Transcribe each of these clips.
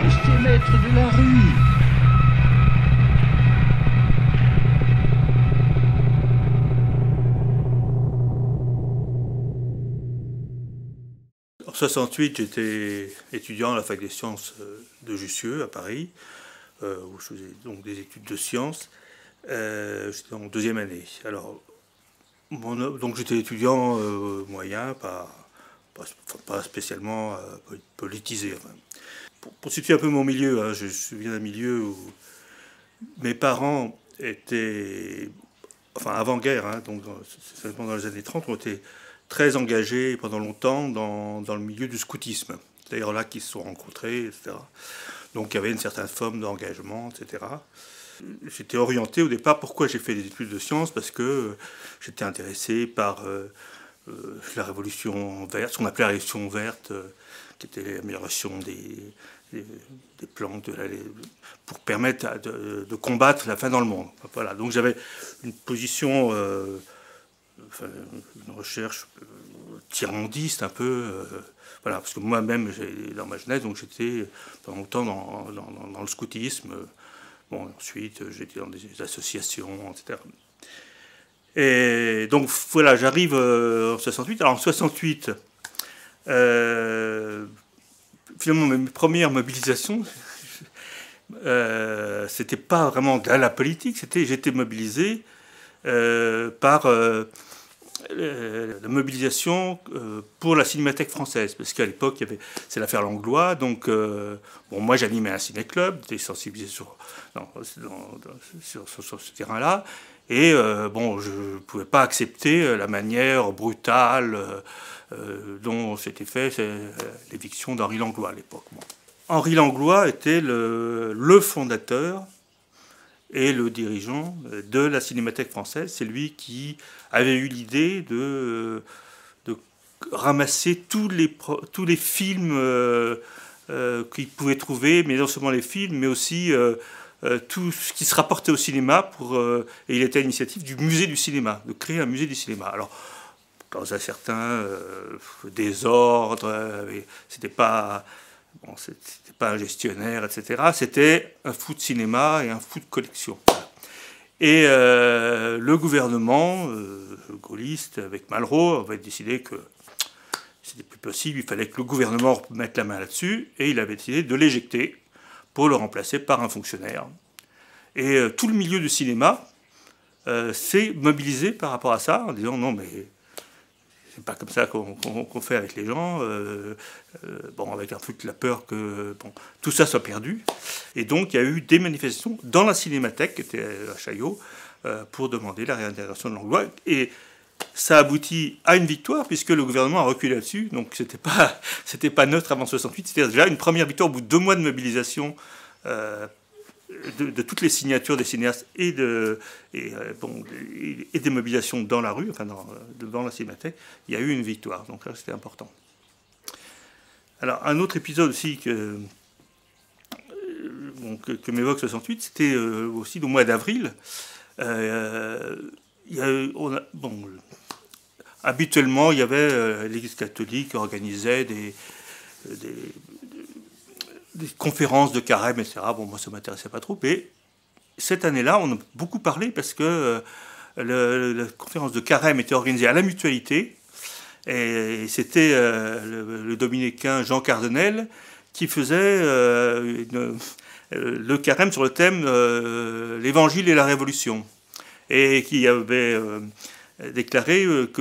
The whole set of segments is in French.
Restez maître de la rue. En 68, j'étais étudiant à la fac des sciences de Jussieu, à Paris, où je faisais donc des études de sciences. J'étais en deuxième année. Alors, donc j'étais étudiant moyen, pas spécialement politisé. Enfin. Pour situer un peu mon milieu, hein, je viens d'un milieu où mes parents étaient, enfin avant-guerre, hein, donc dans les années 30, ont été très engagés pendant longtemps dans le milieu du scoutisme. C'est d'ailleurs là qu'ils se sont rencontrés, etc. Donc il y avait une certaine forme d'engagement, etc. J'étais orienté au départ, pourquoi j'ai fait des études de sciences? Parce que j'étais intéressé par la révolution verte, ce qu'on appelait la révolution verte, qui était l'amélioration des plantes pour permettre de combattre la faim dans le monde. Voilà. Donc j'avais une position, enfin, une recherche tiers-mondiste un peu. Voilà, parce que moi-même, dans ma jeunesse, donc j'étais pendant longtemps dans le scoutisme. Bon, ensuite, j'étais dans des associations, etc. Et donc, voilà, j'arrive en 68. Alors, en 68, finalement, mes premières mobilisations, c'était pas vraiment de la politique, j'étais mobilisé par la mobilisation pour la Cinémathèque française, parce qu'à l'époque, c'est l'affaire Langlois, donc bon, moi j'animais un ciné-club, j'étais sensibilisé sur ce terrain-là, et bon, je ne pouvais pas accepter la manière brutale dont s'était fait l'éviction d'Henri Langlois à l'époque. Bon. Henri Langlois était le fondateur et le dirigeant de la Cinémathèque française. C'est lui qui avait eu l'idée de ramasser tous les films qu'il pouvait trouver, mais non seulement les films, mais aussi tout ce qui se rapportait au cinéma. Et il était à l'initiative du musée du cinéma, de créer un musée du cinéma. Alors, dans un certain désordre, c'était pas... Bon, c'était pas un gestionnaire, etc. C'était un fou de cinéma et un fou de collection. Et le gouvernement gaulliste, avec Malraux, avait décidé que c'était plus possible, il fallait que le gouvernement mette la main là-dessus, et il avait décidé de l'éjecter pour le remplacer par un fonctionnaire. Et tout le milieu du cinéma s'est mobilisé par rapport à ça, en disant non mais... C'est pas comme ça qu'on fait avec les gens. Bon, avec un peu de la peur que bon, tout ça soit perdu. Et donc, il y a eu des manifestations dans la Cinémathèque, qui était à Chaillot, pour demander la réintégration de Langlois. Et ça aboutit à une victoire, puisque le gouvernement a reculé là-dessus. Donc, c'était pas neutre avant 68. C'était déjà une première victoire au bout de 2 mois de mobilisation de toutes les signatures des cinéastes et des mobilisations dans la rue, enfin dans la Cinémathèque, il y a eu une victoire. Donc là, c'était important. Alors, un autre épisode aussi que m'évoque 68, c'était aussi au mois d'avril. Habituellement, il y avait l'Église catholique qui organisait des conférences de carême, etc. Bon, moi, ça ne m'intéressait pas trop. Et cette année-là, on a beaucoup parlé parce que la conférence de carême était organisée à la Mutualité. Et c'était le dominicain Jean Cardinel qui faisait le carême sur le thème l'Évangile et la Révolution. Et qui avait déclaré que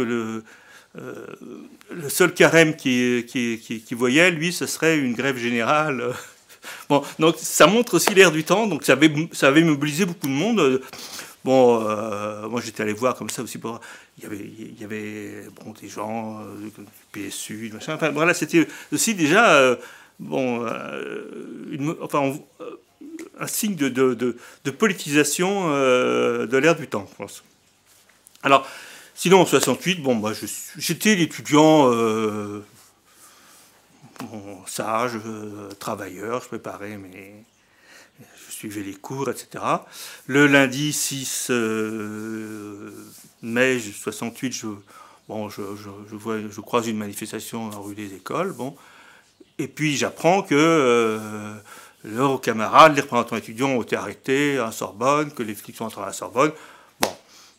le seul carême qui voyait, lui, ce serait une grève générale. Bon, donc ça montre aussi l'air du temps, donc ça avait mobilisé beaucoup de monde. Bon, moi j'étais allé voir comme ça aussi. Il y avait bon, des gens du PSU, machin. Enfin, voilà, c'était aussi déjà un signe de politisation de l'air du temps, je pense. Alors, sinon, en 68, bon, moi, j'étais l'étudiant sage, travailleur, je préparais je suivais les cours, etc. Le lundi 6 mai 68, je croise une manifestation en rue des Écoles, bon, et puis j'apprends que leurs camarades, les représentants étudiants ont été arrêtés à la Sorbonne, que les flics sont entrés à la Sorbonne. Bon,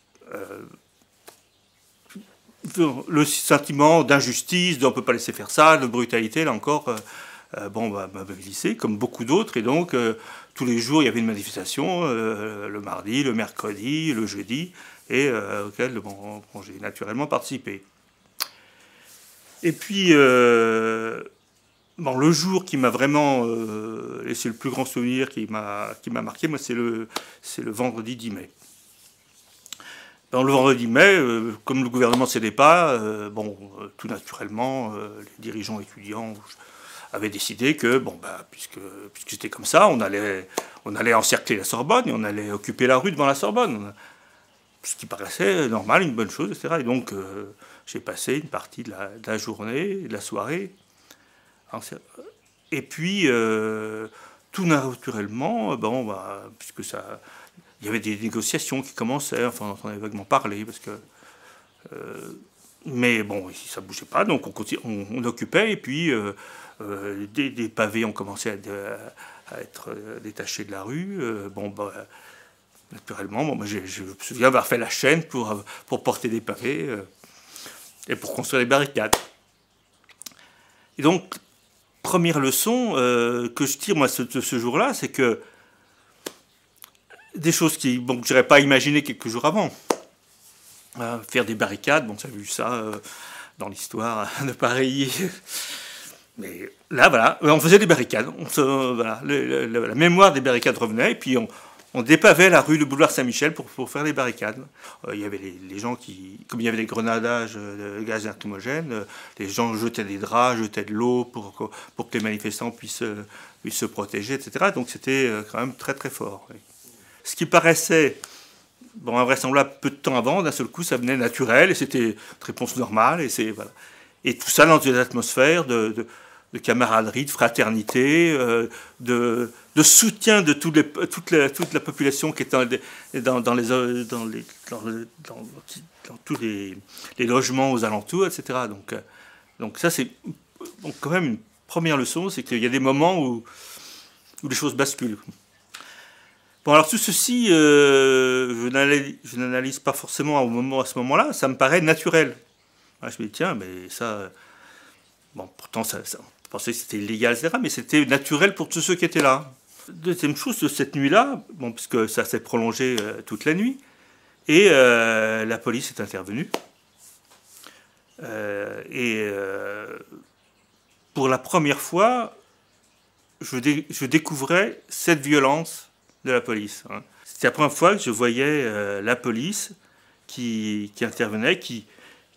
le sentiment d'injustice, on ne peut pas laisser faire ça, de brutalité, là encore, m'a glissé, comme beaucoup d'autres. Et donc, tous les jours, il y avait une manifestation, le mardi, le mercredi, le jeudi, et auquel j'ai naturellement participé. Et puis, le jour qui m'a vraiment laissé le plus grand souvenir, qui m'a marqué, moi, c'est le vendredi 10 mai. Dans le vendredi mai, comme le gouvernement ne cédait pas, tout naturellement, les dirigeants étudiants avaient décidé que, puisque c'était comme ça, on allait encercler la Sorbonne et on allait occuper la rue devant la Sorbonne. Ce qui paraissait normal, une bonne chose, etc. Et donc, j'ai passé une partie de la journée, de la soirée. Et puis, tout naturellement, puisque ça... Il y avait des négociations qui commençaient, enfin, on en avait vaguement parlé, parce que... mais bon, ça ne bougeait pas, donc on occupait, et puis des pavés ont commencé à être détachés de la rue. Naturellement, je me souviens avoir fait la chaîne pour porter des pavés et pour construire des barricades. Et donc, première leçon que je tire, moi, de ce jour-là, c'est que des choses que je n'aurais pas imaginé quelques jours avant. Faire des barricades, j'ai vu ça dans l'histoire de Paris. Mais là, voilà, on faisait des barricades. La mémoire des barricades revenait, et puis on dépavait la rue, le boulevard Saint-Michel pour faire des barricades. Il y avait les gens qui, comme il y avait des grenadages de gaz lacrymogène, les gens jetaient des draps, jetaient de l'eau pour que les manifestants puissent se protéger, etc. Donc c'était quand même très très fort. Oui. Ce qui paraissait invraisemblable peu de temps avant, d'un seul coup, ça venait naturel, et c'était une réponse normale, et tout ça dans une atmosphère de camaraderie, de fraternité, de soutien de toute la population qui était dans tous les logements aux alentours, etc. Donc ça, c'est quand même une première leçon, c'est qu'il y a des moments où les choses basculent. Bon, alors tout ceci, je n'analyse pas forcément à ce moment-là, ça me paraît naturel. Je me dis, tiens, mais ça... pourtant, on pensait que c'était illégal, etc., mais c'était naturel pour tous ceux qui étaient là. Deuxième chose, de cette nuit-là, puisque ça s'est prolongé toute la nuit, et la police est intervenue. Pour la première fois, je découvrais cette violence de la police. C'était la première fois que je voyais la police qui intervenait, qui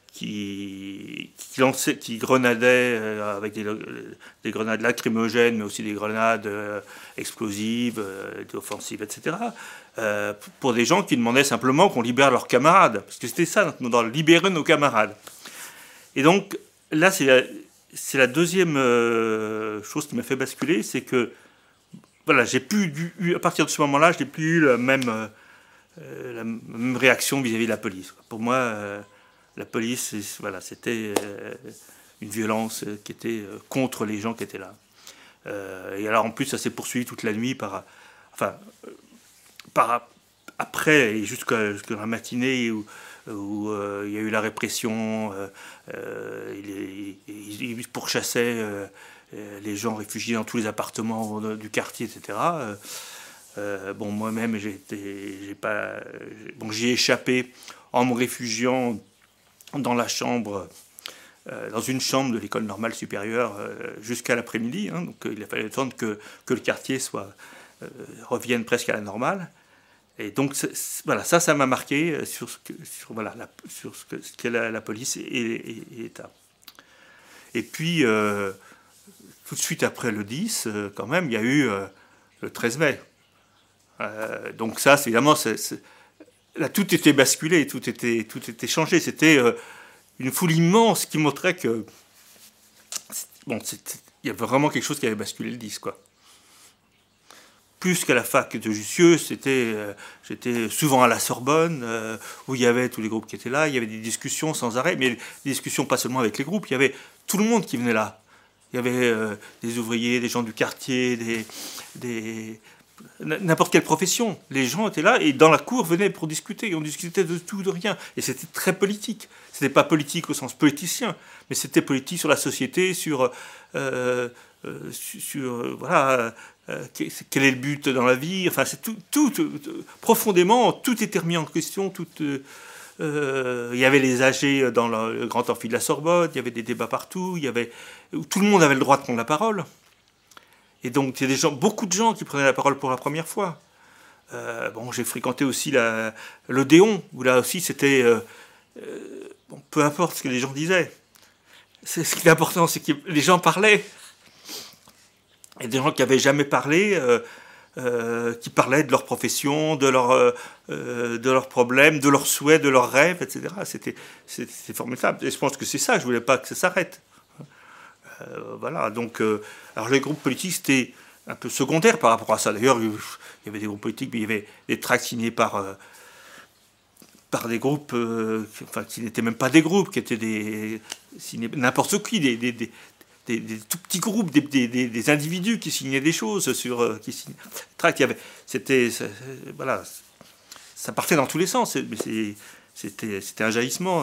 grenadait avec des grenades lacrymogènes, mais aussi des grenades explosives, offensives, etc., pour des gens qui demandaient simplement qu'on libère leurs camarades. Parce que c'était ça, dans libérer nos camarades. Et donc, là, c'est la deuxième chose qui m'a fait basculer, c'est que voilà, à partir de ce moment-là, je n'ai plus eu la même réaction vis-à-vis de la police. Pour moi, la police, c'était une violence qui était contre les gens qui étaient là. Et alors, en plus, ça s'est poursuivi toute la nuit après et jusqu'à la matinée où il y a eu la répression, ils pourchassaient les gens réfugiés dans tous les appartements du quartier, etc. Moi-même, j'y ai échappé en me réfugiant dans dans une chambre de l'école normale supérieure jusqu'à l'après-midi. Donc il a fallu attendre que le quartier revienne presque à la normale. Et donc ça m'a marqué sur ce qu'est la police et l'État. Et puis tout de suite après le 10, quand même, il y a eu le 13 mai. Donc ça, évidemment, là, tout était basculé, tout était changé. C'était une foule immense qui montrait que... il y avait vraiment quelque chose qui avait basculé le 10, quoi. Plus qu'à la fac de Jussieu, j'étais souvent à la Sorbonne, où il y avait tous les groupes qui étaient là, il y avait des discussions sans arrêt, mais des discussions pas seulement avec les groupes, il y avait tout le monde qui venait là. Il y avait des ouvriers, des gens du quartier, n'importe quelle profession. Les gens étaient là et dans la cour venaient pour discuter. On discutait de tout, de rien. Et c'était très politique. C'était pas politique au sens politicien, mais c'était politique sur la société, voilà, quel est le but dans la vie. Enfin, c'est profondément, tout était remis en question. Il y avait les âgés dans le grand amphi de la Sorbonne. Il y avait des débats partout. Tout le monde avait le droit de prendre la parole. Et donc, il y a beaucoup de gens qui prenaient la parole pour la première fois. J'ai fréquenté aussi l'Odéon, où là aussi, c'était... peu importe ce que les gens disaient. Ce qui est important, c'est que les gens parlaient. Et des gens qui n'avaient jamais parlé, qui parlaient de leur profession, de leurs problèmes, de leurs souhaits, de leurs rêves, etc. C'était formidable. Et je pense que c'est ça, je ne voulais pas que ça s'arrête. Voilà, donc... alors les groupes politiques, c'était un peu secondaire par rapport à ça. D'ailleurs, il y avait des groupes politiques, mais il y avait des tracts signés par des groupes, qui n'étaient même pas des groupes, qui étaient n'importe qui, des tout petits groupes, des individus qui signaient des choses tracts. Voilà, ça partait dans tous les sens. C'était un jaillissement.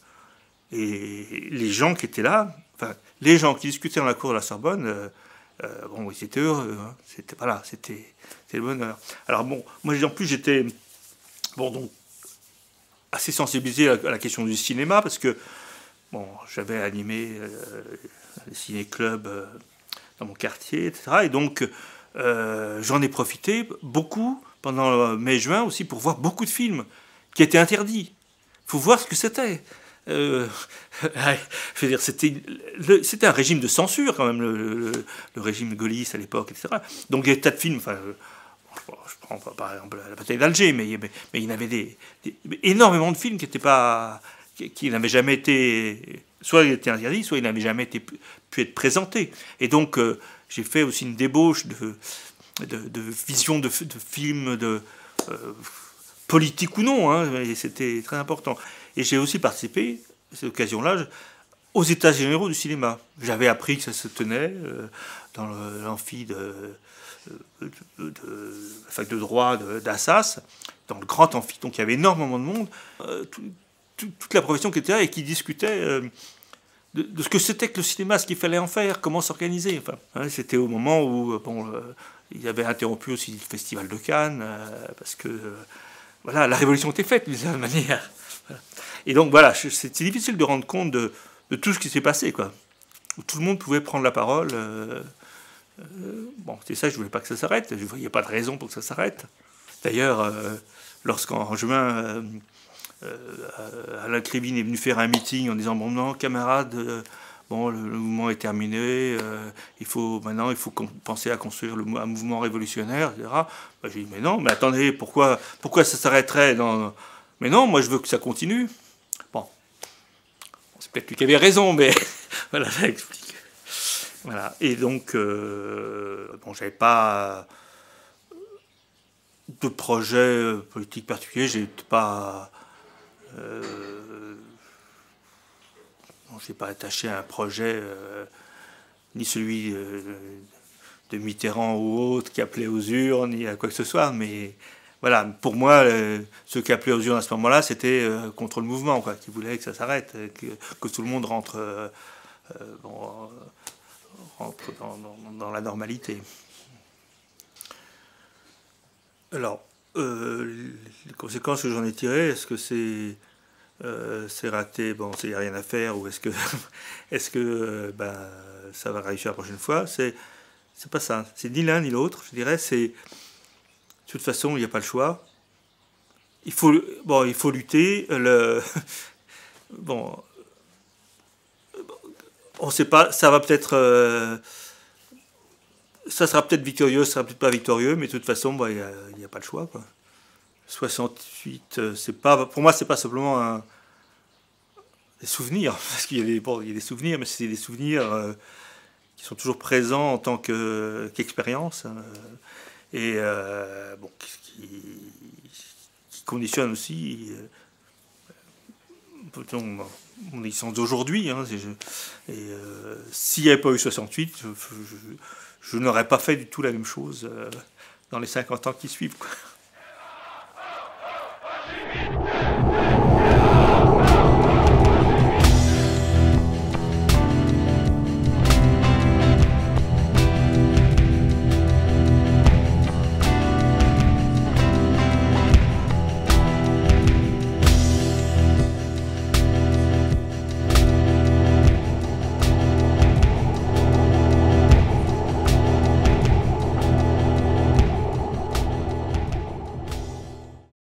Et les gens qui étaient là... les gens qui discutaient dans la cour de la Sorbonne, ils étaient heureux. Hein. C'était le bonheur. Alors moi en plus j'étais donc assez sensibilisé à la question du cinéma parce que j'avais animé les ciné-clubs dans mon quartier, etc. Et donc j'en ai profité beaucoup pendant mai-juin aussi pour voir beaucoup de films qui étaient interdits. Il faut voir ce que c'était. Je veux dire, c'était un régime de censure quand même, le régime gaulliste à l'époque, etc. Donc il y a des tas de films. Je prends par exemple la bataille d'Alger, mais il y en avait énormément de films qui n'avaient jamais été, soit ils étaient interdits, soit ils n'avaient jamais pu être présentés. Et donc j'ai fait aussi une débauche de vision de films politiques ou non, hein, et c'était très important. Et j'ai aussi participé, à cette occasion-là, aux États généraux du cinéma. J'avais appris que ça se tenait dans l'amphi de la fac de droit d'Assas, dans le grand amphi. Donc il y avait énormément de monde, toute la profession qui était là et qui discutait de ce que c'était que le cinéma, ce qu'il fallait en faire, comment s'organiser. C'était au moment où il avait interrompu aussi le festival de Cannes, parce que voilà, la révolution était faite d'une certaine manière. Et donc voilà, c'est difficile de rendre compte de tout ce qui s'est passé, quoi. Où tout le monde pouvait prendre la parole. C'est ça, je ne voulais pas que ça s'arrête. Je ne voyais pas de raison pour que ça s'arrête. D'ailleurs, lorsqu'en juin, Alain Krivine est venu faire un meeting en disant « Bon, non, camarades, le mouvement est terminé, il faut penser à construire un mouvement révolutionnaire, etc. » J'ai dit « Mais non, mais attendez, pourquoi ça s'arrêterait dans... Mais non, moi je veux que ça continue. » Bon, c'est peut-être lui qui avait raison, mais voilà, ça explique. Voilà, et donc, j'avais pas de projet politique particulier, j'étais pas... je n'ai pas attaché à un projet, ni celui de Mitterrand ou autre qui appelait aux urnes, ni à quoi que ce soit, mais voilà, pour moi, ceux qui appelaient aux urnes à ce moment-là, c'était contre le mouvement, quoi, qui voulait que ça s'arrête, que tout le monde rentre dans la normalité. Alors, les conséquences que j'en ai tirées, est-ce que c'est raté, il n'y a rien à faire, ou est-ce que ça va réussir la prochaine fois? C'est pas ça, c'est ni l'un ni l'autre, je dirais, c'est de toute façon il n'y a pas le choix. Il faut lutter. On ne sait pas, ça va peut-être, ça sera peut-être victorieux, ça sera peut-être pas victorieux, mais de toute façon, il n'y a pas le choix, quoi. 68, c'est pas, pour moi, c'est pas simplement des souvenirs, parce qu'il y a des souvenirs, mais c'est des souvenirs qui sont toujours présents en tant qu'expérience, et qui conditionnent aussi mon licence d'aujourd'hui. Hein, s'il n'y avait pas eu 68, je n'aurais pas fait du tout la même chose dans les 50 ans qui suivent, quoi.